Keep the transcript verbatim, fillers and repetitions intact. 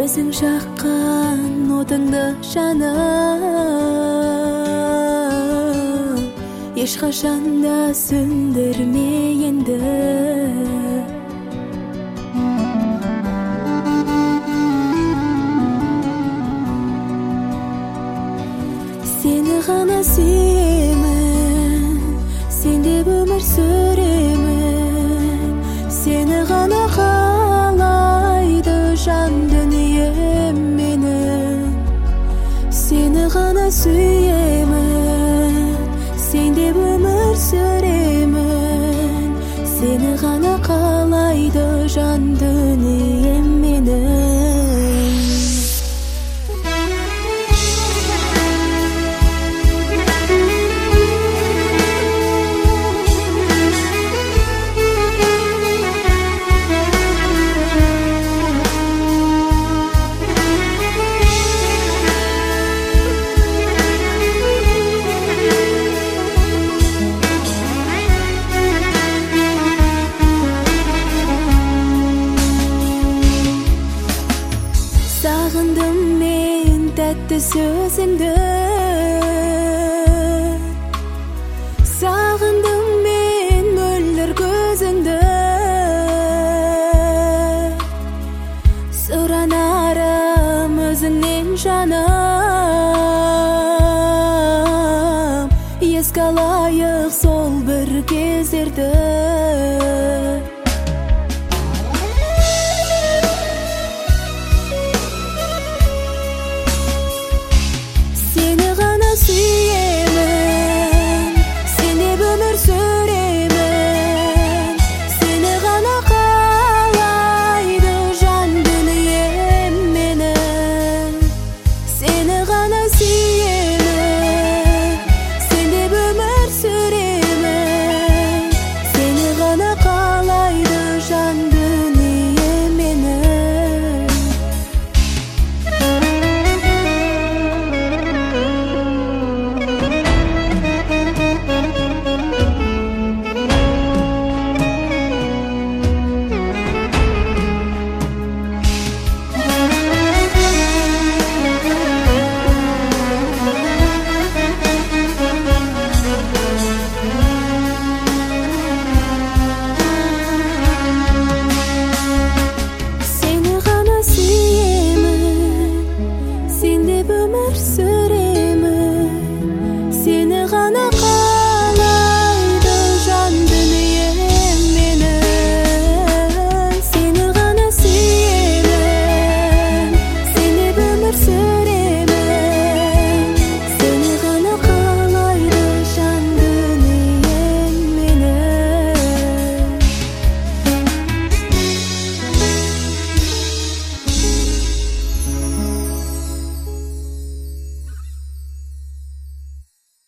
өзің жаққан отыңды жаным, ешқашанда сөндірме енді. Сені ғана сүйемін, сен деп өмір сүремін, сені ғана қалайды жан дүнием менің. Сені ғана сүйемін, сен деп өмір сүремін, сені ғана қалайды жан дүнием менің. Сағындым мен тәтті сөзіңді, сағындым мен мөлдір көзіңді. Сұранарым өзіңнен жаным, еске алайық сол бір кездерді.